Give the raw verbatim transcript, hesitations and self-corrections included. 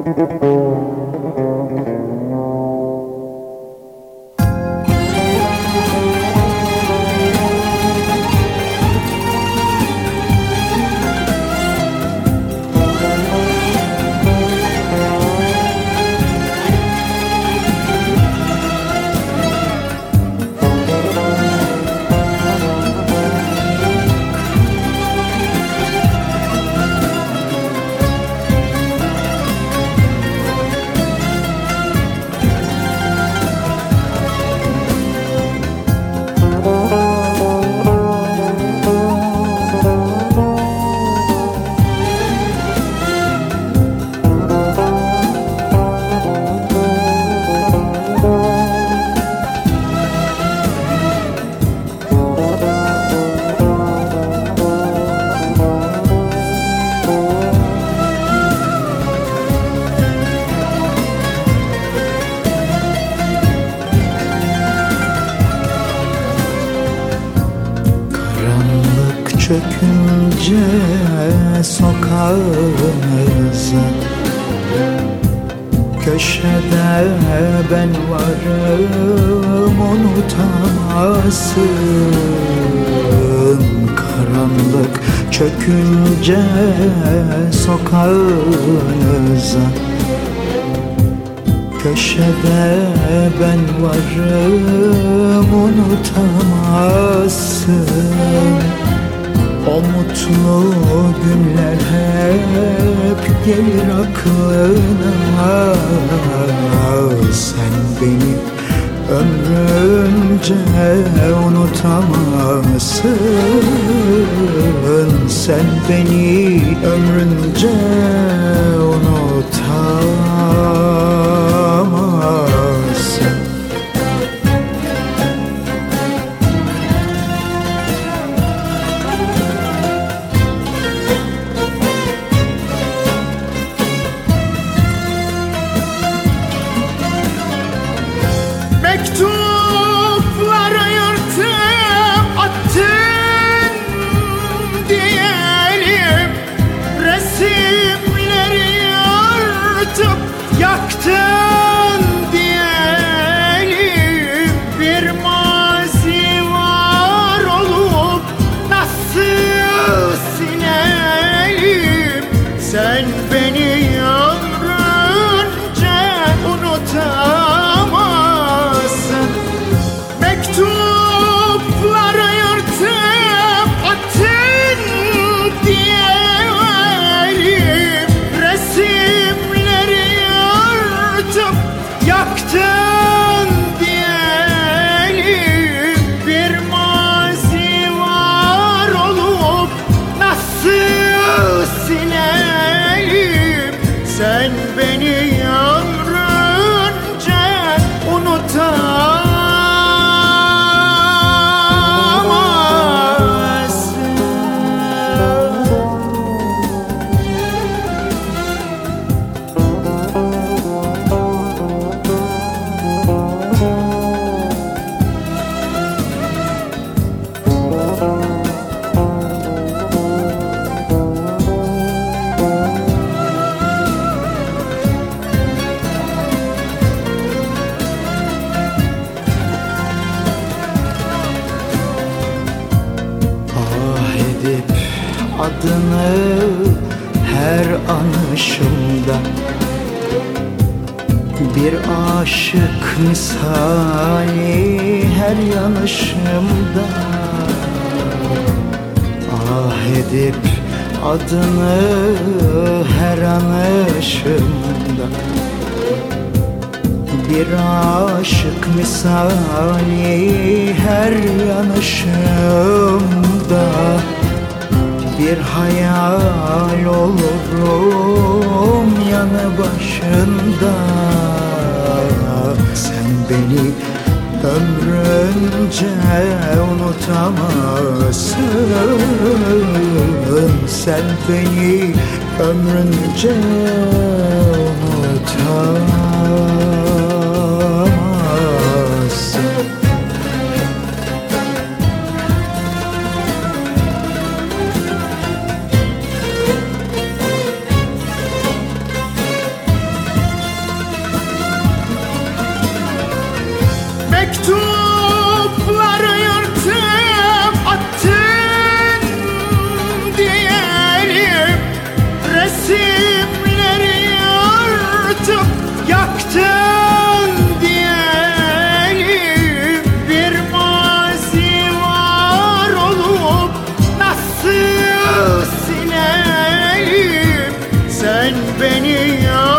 Çökünce sokağınıza, köşede ben varım, unutamazsın. Karanlık çökünce sokağınıza, köşede ben varım, unutamazsın. O mutlu günler hep gelir aklına. Sen beni ömrünce unutamazsın. Sen beni ömrünce unutamazsın. Mektupları yırtıp attın diyelim, resimleri yırtıp yaktın diyelim. Bir mazi var olup nasıl silelim? Sen beni ömrünce unutamazsın. Mektupları yırtıp attın diyelim, resimleri yırtıp yaktın diyelim. Bir mazi var olup nasıl silelim? Sen beni ömrünce unutamazsın. Adını her anışımda, bir aşık misali her yanışımda. Ah edip adını her anışımda, bir aşık misali her yanışımda. Bir hayal olurum yanı başında. Sen beni ömrünce unutamazsın. Sen beni ömrünce unutamazsın. Sen beni ya